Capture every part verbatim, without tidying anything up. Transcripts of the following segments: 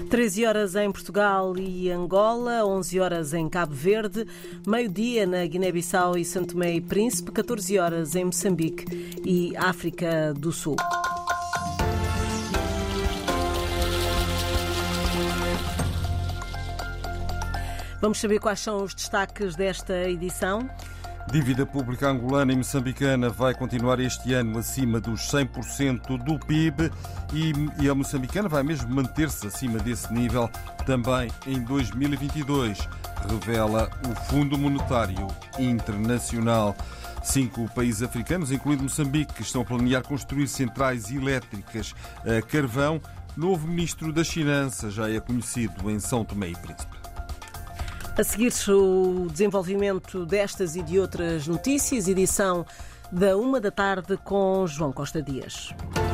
treze horas em Portugal e Angola, onze horas em Cabo Verde, meio-dia na Guiné-Bissau e São Tomé e Príncipe, catorze horas em Moçambique e África do Sul. Vamos saber quais são os destaques desta edição. Dívida pública angolana e moçambicana vai continuar este ano acima dos cem por cento do P I B e, e a moçambicana vai mesmo manter-se acima desse nível também em dois mil e vinte e dois, revela o Fundo Monetário Internacional. Cinco países africanos, incluindo Moçambique, estão a planear construir centrais elétricas a carvão. Novo ministro das Finanças já é conhecido em São Tomé e Príncipe. A seguir, o desenvolvimento destas e de outras notícias, edição da uma da tarde com João Costa Dias.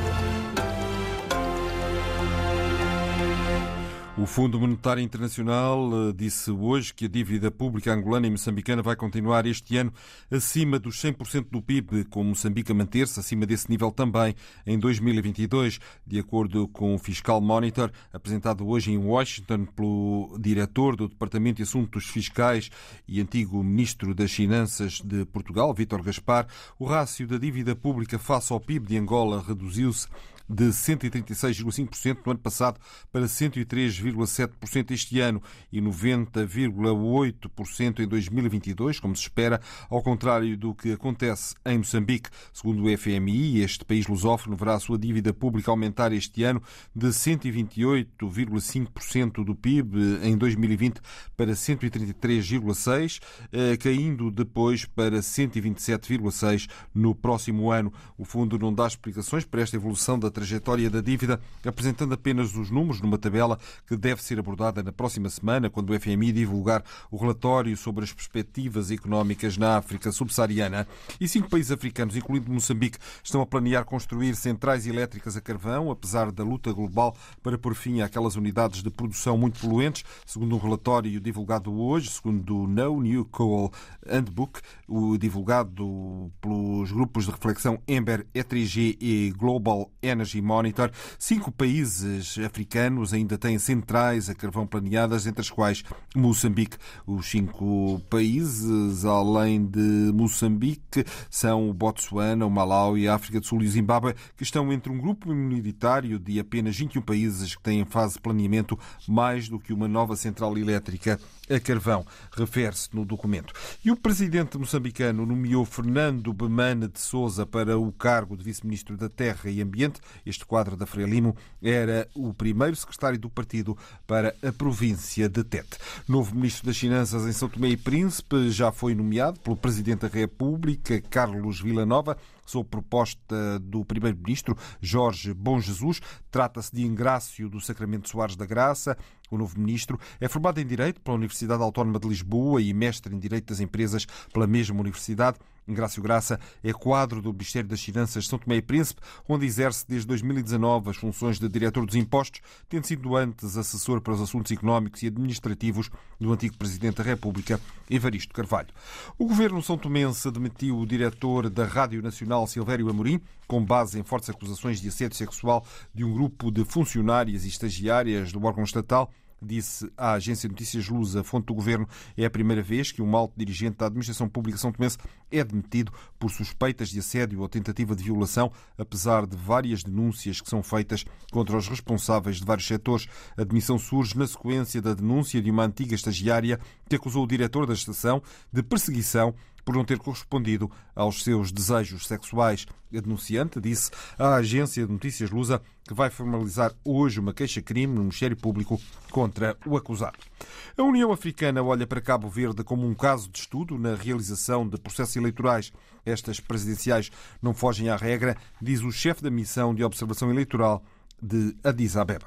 O Fundo Monetário Internacional disse hoje que a dívida pública angolana e moçambicana vai continuar este ano acima dos cem por cento do P I B, com Moçambique a manter-se acima desse nível também em dois mil e vinte e dois, de acordo com o Fiscal Monitor, apresentado hoje em Washington pelo diretor do Departamento de Assuntos Fiscais e antigo Ministro das Finanças de Portugal, Vítor Gaspar. O rácio da dívida pública face ao P I B de Angola reduziu-se de cento e trinta e seis vírgula cinco por cento no ano passado para cento e três vírgula sete por cento este ano e noventa vírgula oito por cento em dois mil e vinte e dois, como se espera, ao contrário do que acontece em Moçambique. Segundo o F M I, este país lusófono verá a sua dívida pública aumentar este ano de cento e vinte e oito vírgula cinco por cento do P I B em dois mil e vinte para cento e trinta e três vírgula seis por cento, caindo depois para cento e vinte e sete vírgula seis por cento no próximo ano. O fundo não dá explicações para esta evolução da trajetória da dívida, apresentando apenas os números numa tabela que deve ser abordada na próxima semana, quando o F M I divulgar o relatório sobre as perspectivas económicas na África subsaariana. E cinco países africanos, incluindo Moçambique, estão a planear construir centrais elétricas a carvão, apesar da luta global para pôr fim àquelas unidades de produção muito poluentes, segundo um relatório divulgado hoje, segundo o No New Coal Handbook, o divulgado pelos grupos de reflexão Ember, E três G e Global Energy Monitor. Cinco países africanos ainda têm centrais a carvão planeadas, entre as quais Moçambique. Os cinco países, além de Moçambique, são o Botsuana, o Malawi, a África do Sul e o Zimbábue, que estão entre um grupo minoritário de apenas vinte e um países que têm em fase de planeamento mais do que uma nova central elétrica a carvão, refere-se no documento. E o presidente moçambicano nomeou Fernando Bemane de Sousa para o cargo de vice-ministro da Terra e Ambiente. Este quadro da Frelimo era o primeiro secretário do partido para a província de Tete. Novo ministro das Finanças em São Tomé e Príncipe já foi nomeado pelo presidente da República, Carlos Villanova, sob proposta do primeiro-ministro Jorge Bom Jesus. Trata-se de Ingrácio do Sacramento Soares da Graça. O novo ministro é formado em Direito pela Universidade Autónoma de Lisboa e mestre em Direito das Empresas pela mesma universidade. Ingrácio Graça é quadro do Ministério das Finanças de São Tomé e Príncipe, onde exerce desde dois mil e dezanove as funções de diretor dos impostos, tendo sido antes assessor para os assuntos económicos e administrativos do antigo Presidente da República, Evaristo Carvalho. O governo são-tomense demitiu o diretor da Rádio Nacional, Silvério Amorim, com base em fortes acusações de assédio sexual de um grupo de funcionárias e estagiárias do órgão estatal. Disse à agência de notícias Lusa, fonte do governo, é a primeira vez que um alto dirigente da administração pública são-tomense é demitido por suspeitas de assédio ou tentativa de violação, apesar de várias denúncias que são feitas contra os responsáveis de vários setores. A demissão surge na sequência da denúncia de uma antiga estagiária que acusou o diretor da estação de perseguição por não ter correspondido aos seus desejos sexuais. A denunciante disse à agência de notícias Lusa que vai formalizar hoje uma queixa-crime no Ministério Público contra o acusado. A União Africana olha para Cabo Verde como um caso de estudo na realização de processos eleitorais. Estas presidenciais não fogem à regra, diz o chefe da missão de observação eleitoral de Addis Abeba.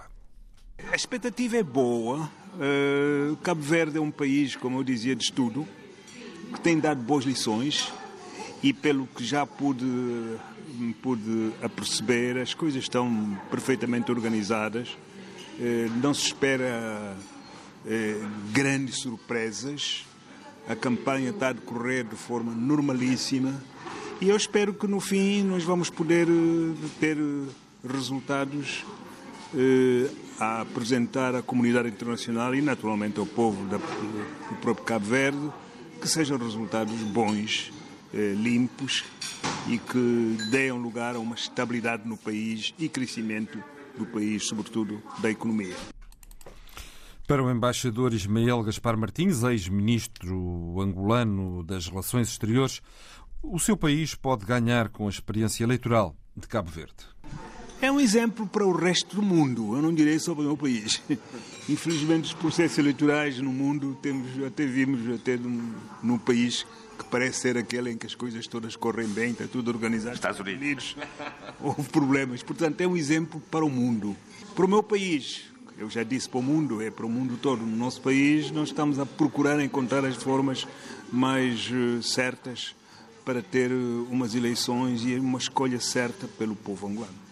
A expectativa é boa. Uh, Cabo Verde é um país, como eu dizia, de estudo, que tem dado boas lições e, pelo que já pude, pude aperceber, as coisas estão perfeitamente organizadas. Não se espera grandes surpresas. A campanha está a decorrer de forma normalíssima e eu espero que no fim nós vamos poder ter resultados a apresentar à comunidade internacional e, naturalmente, ao povo da, do próprio Cabo Verde que sejam resultados bons, eh, limpos e que deem lugar a uma estabilidade no país e crescimento do país, sobretudo da economia. Para o embaixador Ismael Gaspar Martins, ex-ministro angolano das Relações Exteriores, o seu país pode ganhar com a experiência eleitoral de Cabo Verde. É um exemplo para o resto do mundo, eu não direi só para o meu país. Infelizmente, os processos eleitorais no mundo, temos, até vimos até num, num país que parece ser aquele em que as coisas todas correm bem, está tudo organizado. Estados Unidos. Houve problemas. Portanto, é um exemplo para o mundo. Para o meu país, eu já disse para o mundo, é para o mundo todo. No nosso país, nós estamos a procurar encontrar as formas mais uh, certas para ter uh, umas eleições e uma escolha certa pelo povo angolano.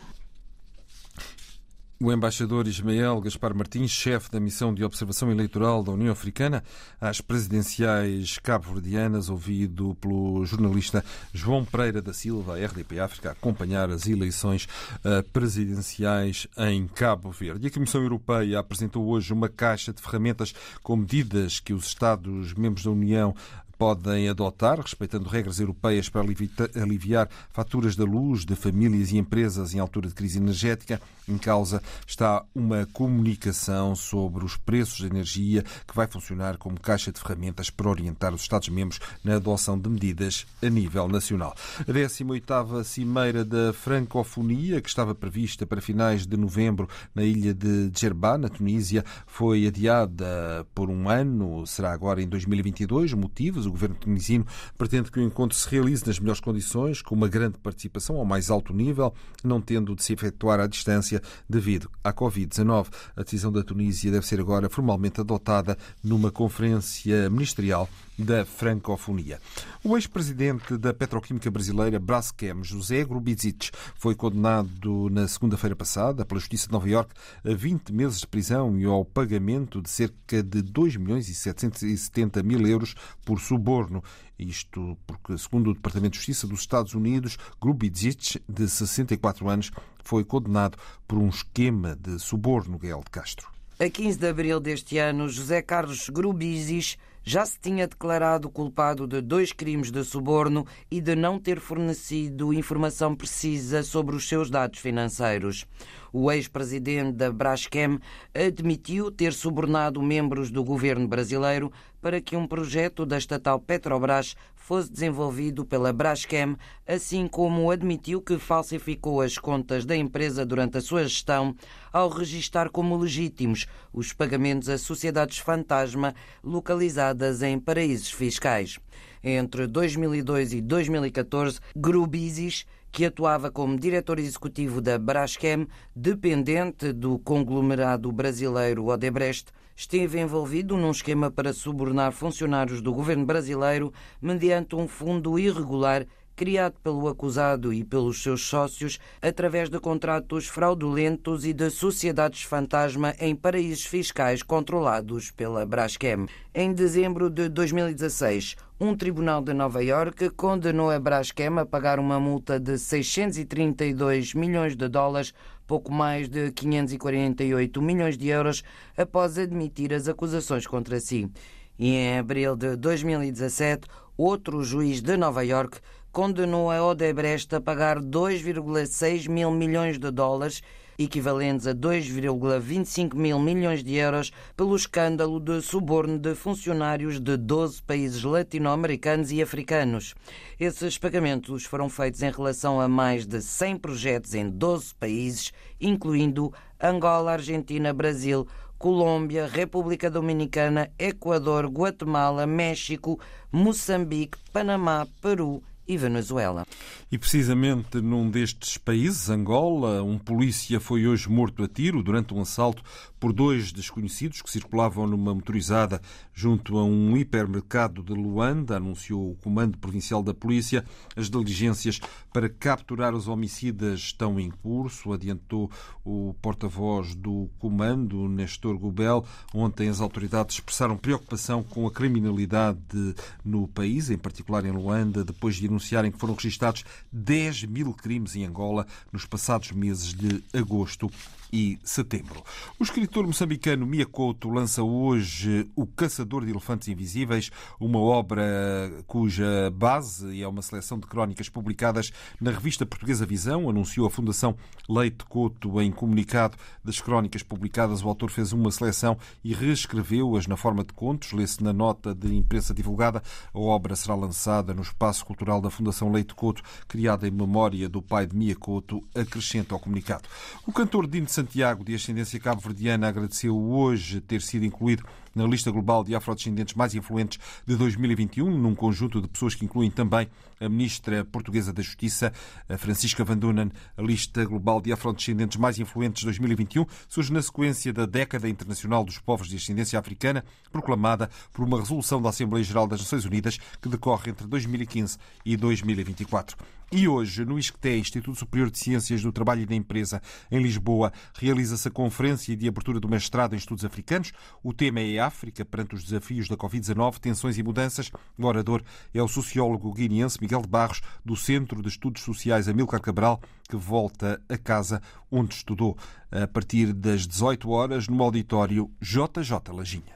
O embaixador Ismael Gaspar Martins, chefe da missão de observação eleitoral da União Africana às presidenciais cabo-verdianas, ouvido pelo jornalista João Pereira da Silva, R D P África, a acompanhar as eleições presidenciais em Cabo Verde. E a Comissão Europeia apresentou hoje uma caixa de ferramentas com medidas que os Estados-membros da União podem adotar, respeitando regras europeias para aliviar faturas da luz de famílias e empresas em altura de crise energética. Em causa está uma comunicação sobre os preços de energia que vai funcionar como caixa de ferramentas para orientar os Estados-membros na adoção de medidas a nível nacional. A décima oitava Cimeira da Francofonia, que estava prevista para finais de novembro na ilha de Djerba, na Tunísia, foi adiada por um ano, será agora em dois mil e vinte e dois. Motivos: o governo tunisino pretende que o encontro se realize nas melhores condições, com uma grande participação ao mais alto nível, não tendo de se efetuar à distância devido à covid dezanove. A decisão da Tunísia deve ser agora formalmente adotada numa conferência ministerial da Francofonia. O ex-presidente da petroquímica brasileira Braskem, José Grubizic, foi condenado na segunda-feira passada pela Justiça de Nova Iorque a vinte meses de prisão e ao pagamento de cerca de dois milhões e setecentos e setenta mil euros por suborno. Isto porque, segundo o Departamento de Justiça dos Estados Unidos, Grubizic, de sessenta e quatro anos, foi condenado por um esquema de suborno. Gael de Castro. A quinze de abril deste ano, José Carlos Grubizic já se tinha declarado culpado de dois crimes de suborno e de não ter fornecido informação precisa sobre os seus dados financeiros. O ex-presidente da Braskem admitiu ter subornado membros do governo brasileiro para que um projeto da estatal Petrobras fosse desenvolvido pela Braskem, assim como admitiu que falsificou as contas da empresa durante a sua gestão ao registar como legítimos os pagamentos a sociedades fantasma localizadas em paraísos fiscais. Entre dois mil e dois e dois mil e catorze, Grubizic, que atuava como diretor executivo da Braskem, dependente do conglomerado brasileiro Odebrecht, esteve envolvido num esquema para subornar funcionários do governo brasileiro mediante um fundo irregular criado pelo acusado e pelos seus sócios através de contratos fraudulentos e de sociedades fantasma em paraísos fiscais controlados pela Braskem. Em dezembro de dois mil e dezasseis, um tribunal de Nova Iorque condenou a Braskem a pagar uma multa de seiscentos e trinta e dois milhões de dólares, pouco mais de quinhentos e quarenta e oito milhões de euros, após admitir as acusações contra si. E em abril de dois mil e dezassete, outro juiz de Nova Iorque condenou a Odebrecht a pagar dois vírgula seis mil milhões de dólares, equivalentes a dois vírgula vinte e cinco mil milhões de euros, pelo escândalo de suborno de funcionários de doze países latino-americanos e africanos. Esses pagamentos foram feitos em relação a mais de cem projetos em doze países, incluindo Angola, Argentina, Brasil, Colômbia, República Dominicana, Equador, Guatemala, México, Moçambique, Panamá, Peru e Venezuela. E precisamente num destes países, Angola, um polícia foi hoje morto a tiro durante um assalto por dois desconhecidos que circulavam numa motorizada junto a um hipermercado de Luanda, anunciou o Comando Provincial da Polícia. As diligências para capturar os homicidas estão em curso, adiantou o porta-voz do Comando, Nestor Gubel. Ontem as autoridades expressaram preocupação com a criminalidade no país, em particular em Luanda, depois de anunciarem que foram registados dez mil crimes em Angola nos passados meses de agosto e setembro. O escritor moçambicano Mia Couto lança hoje O Caçador de Elefantes Invisíveis, uma obra cuja base é uma seleção de crónicas publicadas na revista portuguesa Visão, anunciou a Fundação Leite Couto em comunicado das crónicas publicadas. O autor fez uma seleção e reescreveu-as na forma de contos. Lê-se na nota de imprensa divulgada. A obra será lançada no Espaço Cultural da Fundação Leite Couto, criada em memória do pai de Mia Couto, acrescenta ao comunicado. O cantor Dino Santiago, de ascendência cabo-verdiana, agradeceu hoje ter sido incluído na lista global de afrodescendentes mais influentes de dois mil e vinte e um, num conjunto de pessoas que incluem também a ministra portuguesa da Justiça, a Francisca Van Dunen. A lista global de afrodescendentes mais influentes de dois mil e vinte e um surge na sequência da Década Internacional dos Povos de Ascendência Africana, proclamada por uma resolução da Assembleia Geral das Nações Unidas que decorre entre dois mil e quinze e dois mil e vinte e quatro. E hoje, no ISCTE, Instituto Superior de Ciências do Trabalho e da Empresa, em Lisboa, realiza-se a conferência de abertura do mestrado em Estudos Africanos. O tema é a África perante os desafios da covid dezanove, tensões e mudanças. O orador é o sociólogo guineense Miguel de Barros, do Centro de Estudos Sociais Amílcar Cabral, que volta a casa onde estudou, a partir das dezoito horas, no auditório J J Lajinha.